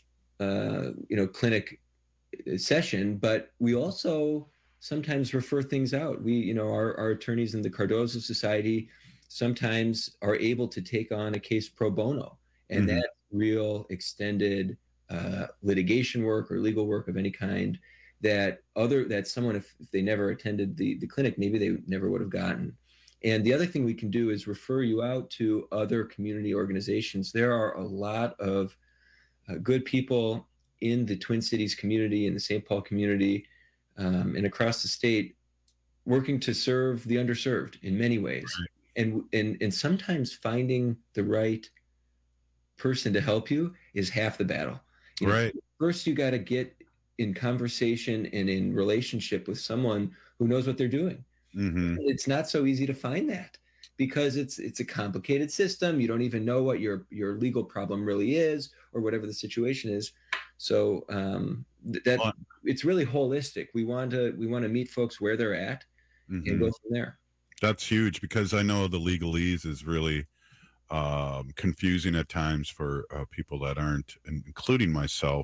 clinic session, but we also sometimes refer things out. We, our attorneys in the Cardozo Society sometimes are able to take on a case pro bono, and that's real extended litigation work or legal work of any kind that someone, if they never attended the clinic, maybe they never would have gotten. And the other thing we can do is refer you out to other community organizations. There are a lot of good people in the Twin Cities community, in the St. Paul community, and across the state, working to serve the underserved in many ways. And sometimes finding the right person to help you is half the battle. First, you got to get in conversation and in relationship with someone who knows what they're doing. It's not so easy to find that because it's a complicated system. You don't even know what your legal problem really is or whatever the situation is. So it's really holistic. We want to meet folks where they're at and go from there. That's huge because I know the legalese is really confusing at times for people that aren't, including myself,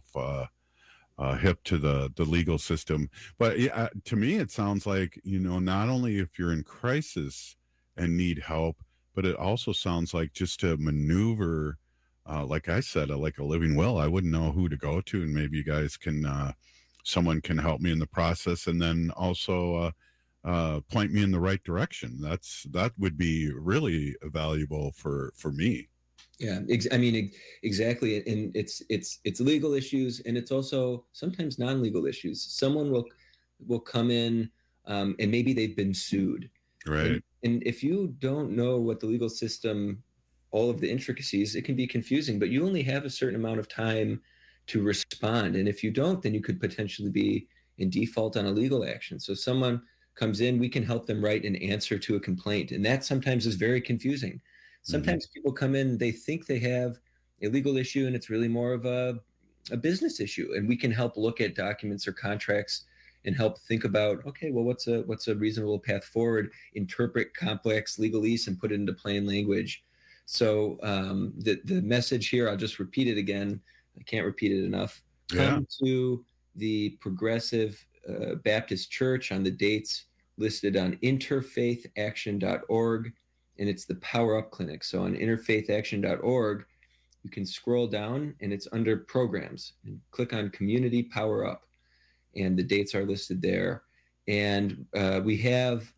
hip to the legal system. But to me, it sounds like, not only if you're in crisis and need help, but it also sounds like just to maneuver, like I said, like a living will. I wouldn't know who to go to, and maybe you guys can, someone can help me in the process, and then also point me in the right direction. That would be really valuable for me. Yeah, exactly. And it's legal issues, and it's also sometimes non-legal issues. Someone will come in, and maybe they've been sued. Right. And if you don't know what the legal system, all of the intricacies, it can be confusing, but you only have a certain amount of time to respond. And if you don't, then you could potentially be in default on a legal action. So someone comes in, we can help them write an answer to a complaint. And that sometimes is very confusing. Sometimes people come in, they think they have a legal issue, and it's really more of a business issue. And we can help look at documents or contracts and help think about, okay, well, what's a reasonable path forward, interpret complex legalese and put it into plain language. So the message here, I'll just repeat it again. I can't repeat it enough. Come to the Progressive Baptist Church on the dates listed on interfaithaction.org. And it's the Power Up Clinic. So on interfaithaction.org, you can scroll down and it's under programs and click on Community Power Up, and the dates are listed there. And we have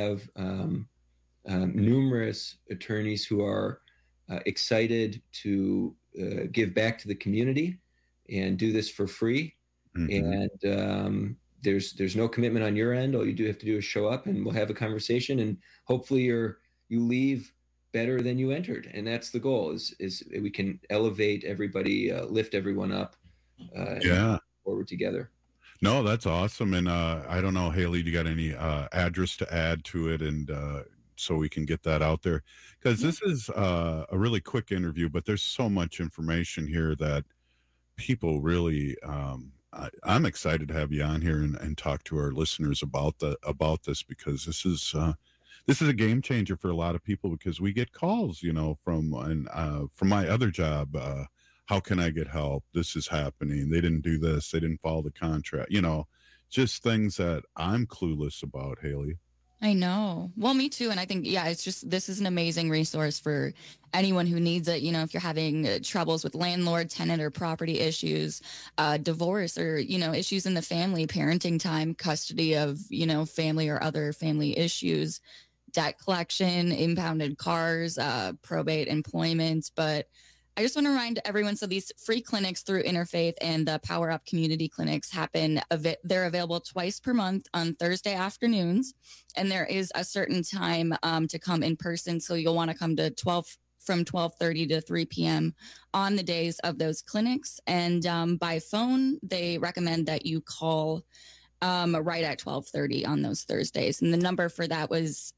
numerous attorneys who are excited to give back to the community and do this for free. And there's no commitment on your end. All you do have to do is show up, and we'll have a conversation, and hopefully you leave better than you entered. And that's the goal, is we can elevate everybody, lift everyone up, and forward together. No, that's awesome. And I don't know, Haley, do you got any address to add to it, and so we can get that out there? Because this is a really quick interview, but there's so much information here that people really, I'm excited to have you on here and talk to our listeners about this, because this is a game changer for a lot of people, because we get calls, from my other job. How can I get help? This is happening. They didn't do this. They didn't follow the contract. Just things that I'm clueless about, Haley. I know. Well, me too. And I think, this is an amazing resource for anyone who needs it. If you're having troubles with landlord, tenant, or property issues, divorce, or, issues in the family, parenting time, custody of, family or other family issues, debt collection, impounded cars, probate, employment. But I just want to remind everyone, so these free clinics through Interfaith and the Power Up Community Clinics happen. They're available twice per month on Thursday afternoons, and there is a certain time to come in person. So you'll want to come to from 12:30 to 3 p.m. on the days of those clinics. And by phone, they recommend that you call right at 12:30 on those Thursdays. And the number for that is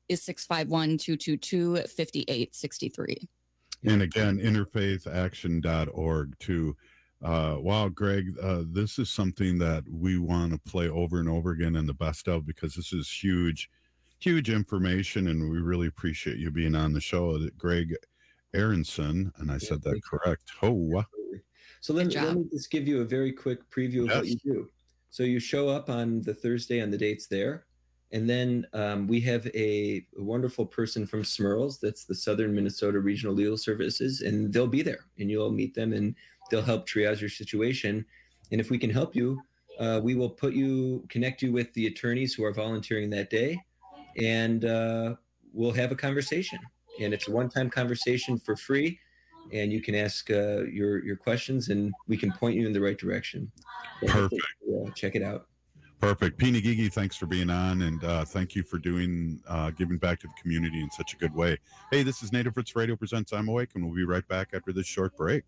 651-222-5863. And again, interfaithaction.org too. Wow, Greg, this is something that we want to play over and over again in the best of, because this is huge information, and we really appreciate you being on the show. Greg Aronson, and I said that correct. Oh, so let me just give you a very quick preview of what you do. So you show up on the Thursday on the dates there. And then we have a wonderful person from SMERLS, that's the Southern Minnesota Regional Legal Services, and they'll be there, and you'll meet them, and they'll help triage your situation. And if we can help you, we will connect you with the attorneys who are volunteering that day, and we'll have a conversation. And it's a one-time conversation for free, and you can ask your questions, and we can point you in the right direction. So perfect. Check it out. Perfect. Pina Gigi, thanks for being on, and thank you for giving back to the community in such a good way. Hey, this is Native Roots Radio presents I'm Awake, and we'll be right back after this short break.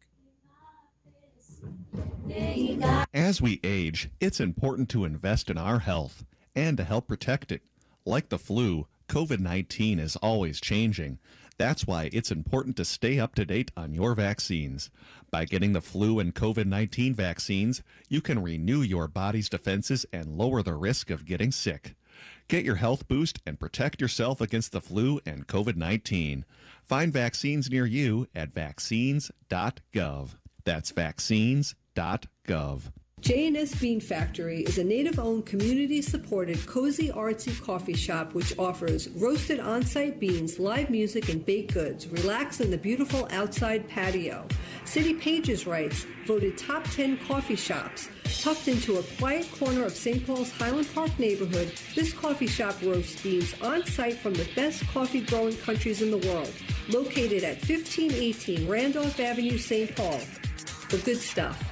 As we age, it's important to invest in our health and to help protect it. Like the flu, COVID-19 is always changing. That's why it's important to stay up to date on your vaccines. By getting the flu and COVID-19 vaccines, you can renew your body's defenses and lower the risk of getting sick. Get your health boost and protect yourself against the flu and COVID-19. Find vaccines near you at vaccines.gov. That's vaccines.gov. J&S Bean Factory is a native-owned, community-supported, cozy, artsy coffee shop which offers roasted on-site beans, live music, and baked goods. Relax in the beautiful outside patio. City Pages writes, voted top 10 coffee shops. Tucked into a quiet corner of St. Paul's Highland Park neighborhood, this coffee shop roasts beans on-site from the best coffee-growing countries in the world. Located at 1518 Randolph Avenue, St. Paul. The good stuff.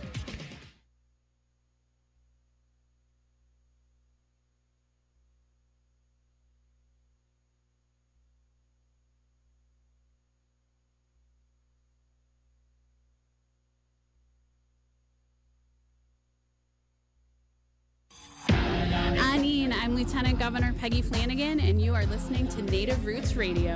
I'm Lieutenant Governor Peggy Flanagan, and you are listening to Native Roots Radio.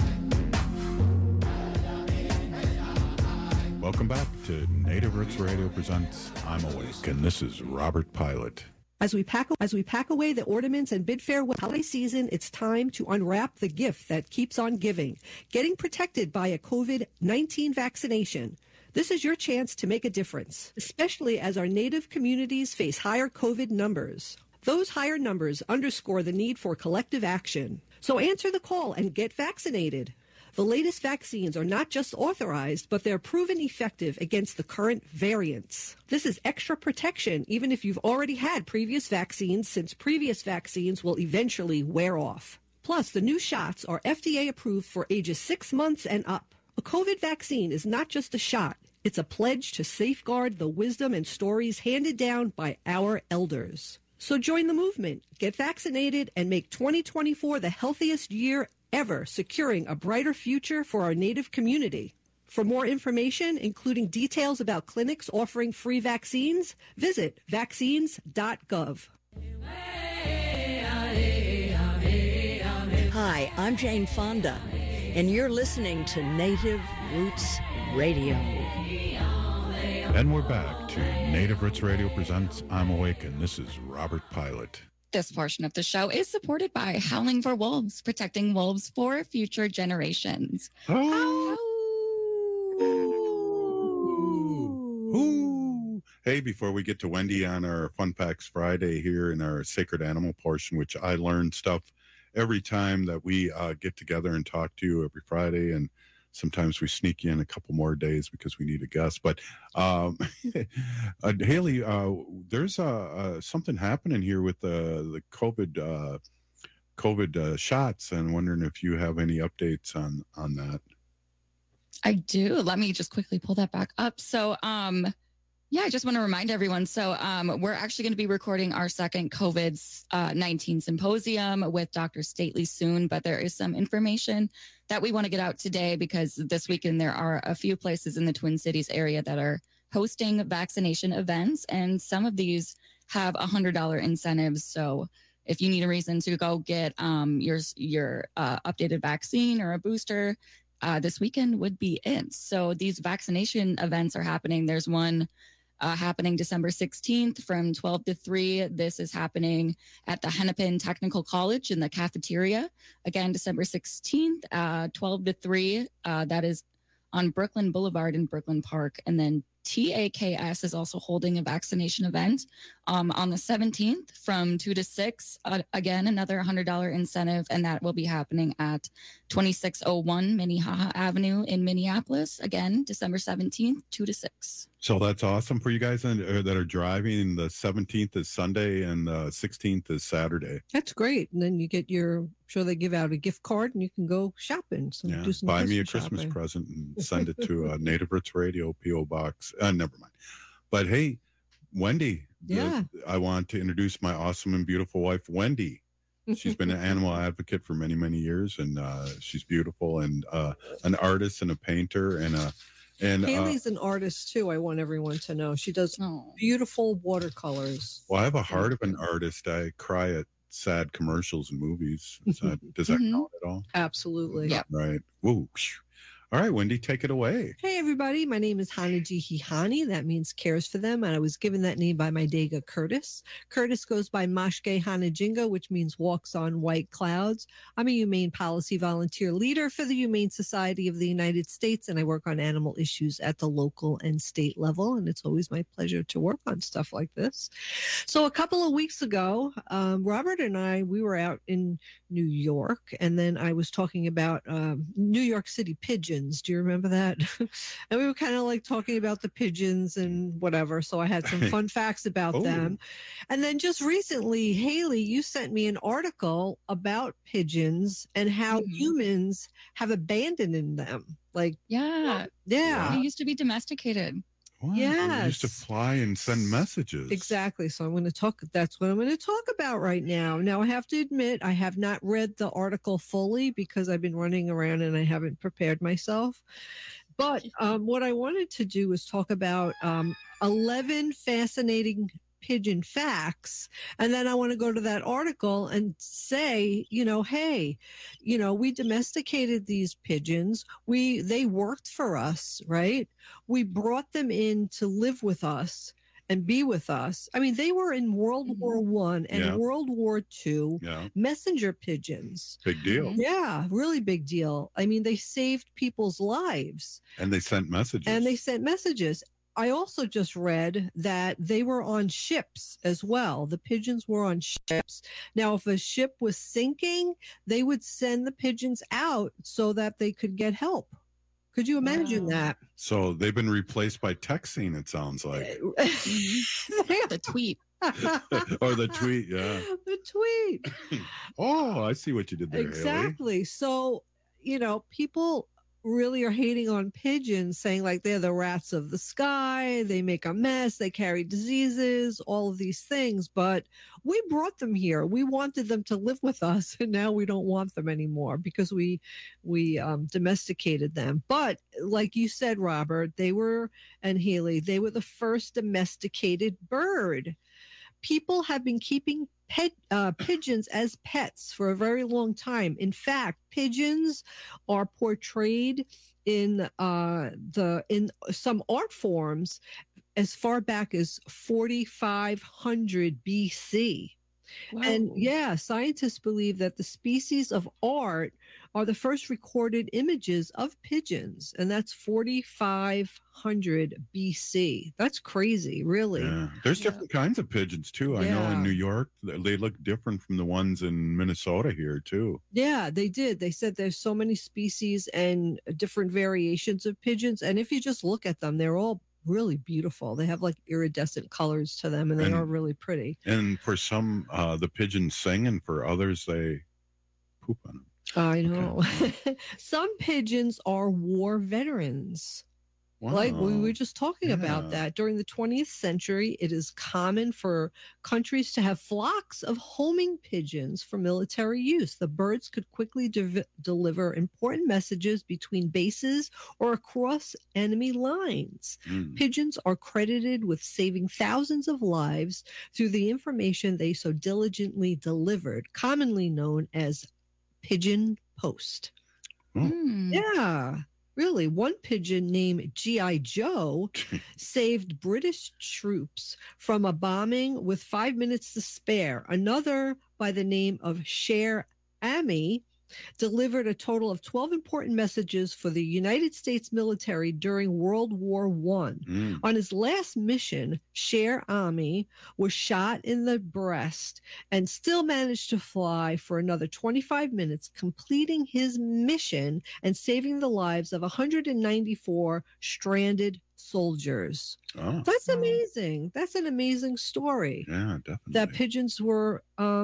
Welcome back to Native Roots Radio presents I'm Awake, and this is Robert Pilot. As we pack away the ornaments and bid farewell holiday season, it's time to unwrap the gift that keeps on giving, getting protected by a COVID-19 vaccination. This is your chance to make a difference, especially as our Native communities face higher COVID numbers. Those higher numbers underscore the need for collective action. So answer the call and get vaccinated. The latest vaccines are not just authorized, but they're proven effective against the current variants. This is extra protection even if you've already had previous vaccines, since previous vaccines will eventually wear off. Plus, the new shots are FDA approved for ages 6 months and up. A COVID vaccine is not just a shot. It's a pledge to safeguard the wisdom and stories handed down by our elders. So join the movement, get vaccinated, and make 2024 the healthiest year ever, securing a brighter future for our Native community. For more information, including details about clinics offering free vaccines, visit vaccines.gov. Hi, I'm Jane Fonda, and you're listening to Native Roots Radio. And we're back to Native Roots Radio presents I'm Awake, and this is Robert Pilot. This portion of the show is supported by Howling for Wolves, protecting wolves for future generations. Ooh. Hey, before we get to Wendy on our Fun Facts Friday here in our Sacred Animal portion, which I learn stuff every time that we get together and talk to you every Friday, and sometimes we sneak in a couple more days because we need a guest. But Haley, there's something happening here with the COVID shots, and wondering if you have any updates on that. I do. Let me just quickly pull that back up. So, yeah, I just want to remind everyone. So we're actually going to be recording our second COVID-19 symposium with Dr. Stately soon, but there is some information that we want to get out today because this weekend there are a few places in the Twin Cities area that are hosting vaccination events, and some of these have $100 incentives. So if you need a reason to go get your updated vaccine or a booster, this weekend would be it. So these vaccination events are happening. There's one happening December 16th from 12 to 3. This is happening at the Hennepin Technical College in the cafeteria. Again, December 16th, 12 to 3. That is on Brooklyn Boulevard in Brooklyn Park. And then TAKS is also holding a vaccination event on the 17th from 2 to 6. Again, another $100 incentive, and that will be happening at 2601 Minnehaha Avenue in Minneapolis. Again, December 17th, 2 to 6. So that's awesome for you guys that are driving. The 17th is Sunday and the 16th is Saturday. That's great. And then you get they give out a gift card and you can go shopping. So do some buy me a Christmas Christmas shopping. present and send it to Native Roots Radio, P.O. Box. Never mind. But hey, Wendy, I want to introduce my awesome and beautiful wife, Wendy. She's been an animal advocate for many, many years, and she's beautiful and an artist and a painter and Haley's an artist too. I want everyone to know she does beautiful watercolors. Well, I have a heart of an artist. I cry at sad commercials and movies. Does that count at all? Absolutely. Yeah. Right. Woo. All right, Wendy, take it away. Hey, everybody. My name is Hanajihi. That means cares for them. And I was given that name by my Dega Curtis. Curtis goes by Mashke Hanajinga, which means walks on white clouds. I'm a humane policy volunteer leader for the Humane Society of the United States, and I work on animal issues at the local and state level. And it's always my pleasure to work on stuff like this. So a couple of weeks ago, Robert and we were out in New York, and then I was talking about New York City pigeons. Do you remember that? And we were kind of like talking about the pigeons and whatever. So I had some fun facts about them. And then just recently, Haley, you sent me an article about pigeons and how humans have abandoned them. Like, yeah. They used to be domesticated. Wow, yes. We used to fly and send messages. Exactly. So that's what I'm going to talk about right now. Now, I have to admit, I have not read the article fully because I've been running around and I haven't prepared myself. But what I wanted to do was talk about 11 fascinating pigeon facts. And then I want to go to that article and say, hey, we domesticated these pigeons. They worked for us, right? We brought them in to live with us and be with us. I mean, they were in World War I and World War II, messenger pigeons. Big deal. Yeah, really big deal. I mean, they saved people's lives. And they sent messages. I also just read that they were on ships as well. The pigeons were on ships. Now, if a ship was sinking, they would send the pigeons out so that they could get help. Could you imagine that? So they've been replaced by texting, it sounds like. The tweet. Or the tweet, yeah. The tweet. Oh, I see what you did there, exactly. Haley. So, people really are hating on pigeons, saying like they're the rats of the sky, they make a mess, they carry diseases, all of these things. But we brought them here. We wanted them to live with us, and now we don't want them anymore because we domesticated them. But like you said, Robert, and Haley, they were the first domesticated bird. People have been keeping pigeons as pets for a very long time. In fact, pigeons are portrayed in some art forms as far back as 4500 BC. Wow. And yeah, scientists believe that the species of art are the first recorded images of pigeons, and that's 4500 BC. That's crazy, really. Yeah. There's different kinds of pigeons too. I know in New York they look different from the ones in Minnesota here too. Yeah, they did. They said there's so many species and different variations of pigeons, and if you just look at them, they're all really beautiful. They have like iridescent colors to them, and they are really pretty. And for some, the pigeons sing, and for others, they poop on them. I know. Okay. Some pigeons are war veterans. Wow. Like we were just talking about that. During the 20th century, it is common for countries to have flocks of homing pigeons for military use. The birds could quickly deliver important messages between bases or across enemy lines. Pigeons are credited with saving thousands of lives through the information they so diligently delivered, commonly known as pigeon post. Yeah. Really, one pigeon named G.I. Joe saved British troops from a bombing with 5 minutes to spare. Another by the name of Cher Ami delivered a total of 12 important messages for the United States military during World War I. On his last mission, Cher Ami was shot in the breast and still managed to fly for another 25 minutes, completing his mission and saving the lives of 194 stranded soldiers. Oh. That's amazing. That's an amazing story. Yeah, definitely. That pigeons were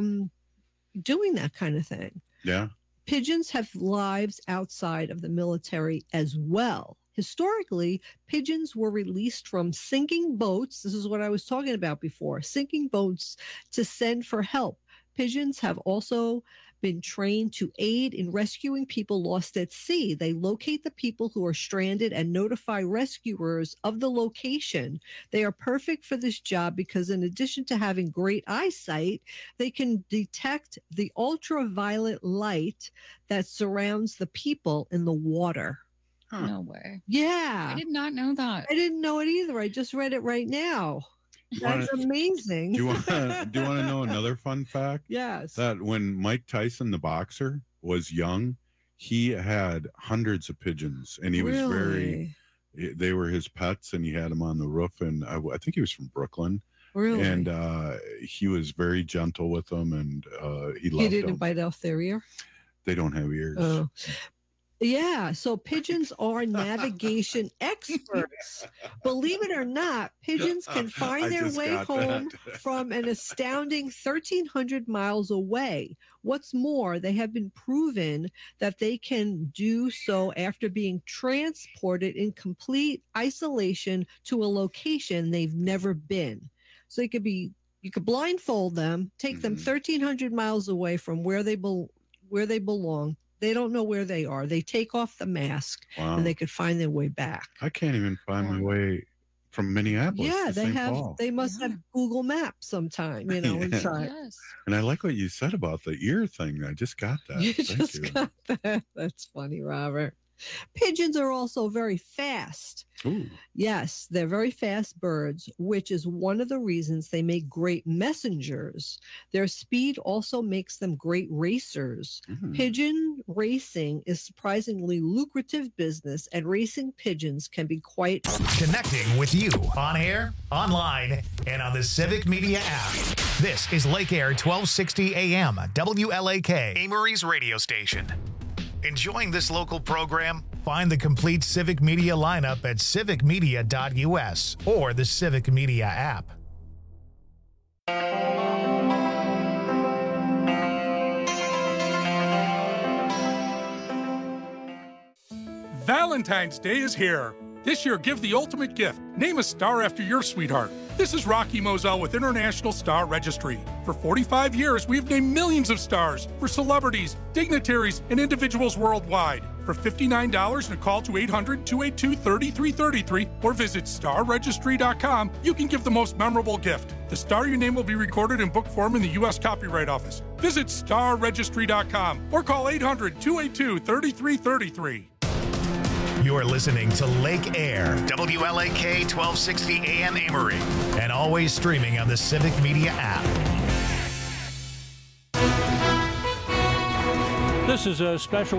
doing that kind of thing. Yeah. Pigeons have lives outside of the military as well. Historically, pigeons were released from sinking boats. This is what I was talking about before, sinking boats to send for help. Pigeons have also been trained to aid in rescuing people lost at sea. They locate the people who are stranded and notify rescuers of the location. They are perfect for this job because in addition to having great eyesight, they can detect the ultraviolet light that surrounds the people in the water. Huh. No way. Yeah. I did not know that. I didn't know it either. I just read it right now. That's amazing. Do you want to know another fun fact? Yes. That when Mike Tyson, the boxer, was young, he had hundreds of pigeons, and he was they were his pets, and he had them on the roof. And I think he was from Brooklyn. Really? And he was very gentle with them, and he loved them. He didn't bite off their ear? They don't have ears. Oh. Yeah, so pigeons are navigation experts. Believe it or not, pigeons can find their way home from an astounding 1,300 miles away. What's more, they have been proven that they can do so after being transported in complete isolation to a location they've never been. So you could blindfold them, take them 1,300 miles away from where they belong. They don't know where they are. They take off the mask and they could find their way back. I can't even find my way from Minneapolis. Yeah, to St. Paul. They must have Google Maps sometime, inside. Yes. And I like what you said about the ear thing. I just got that. You just got that. That's funny, Robert. Pigeons are also very fast. Ooh. Yes, they're very fast birds, which is one of the reasons they make great messengers. Their speed also makes them great racers. Pigeon racing is surprisingly lucrative business, and racing pigeons can be quite connecting with you on air, online, and on the Civic Media app. This is Lake Air 1260 AM, WLAK, Amory's radio station. Enjoying this local program? Find the complete Civic Media lineup at civicmedia.us or the Civic Media app. Valentine's Day is here. This year, give the ultimate gift. Name a star after your sweetheart. This is Rocky Moselle with International Star Registry. For 45 years, we've named millions of stars for celebrities, dignitaries, and individuals worldwide. For $59 and a call to 800-282-3333 or visit starregistry.com, you can give the most memorable gift. The star you name will be recorded in book form in the U.S. Copyright Office. Visit starregistry.com or call 800-282-3333. You're listening to Lake Air, WLAK 1260 AM Amory, and always streaming on the Civic Media app. This is a special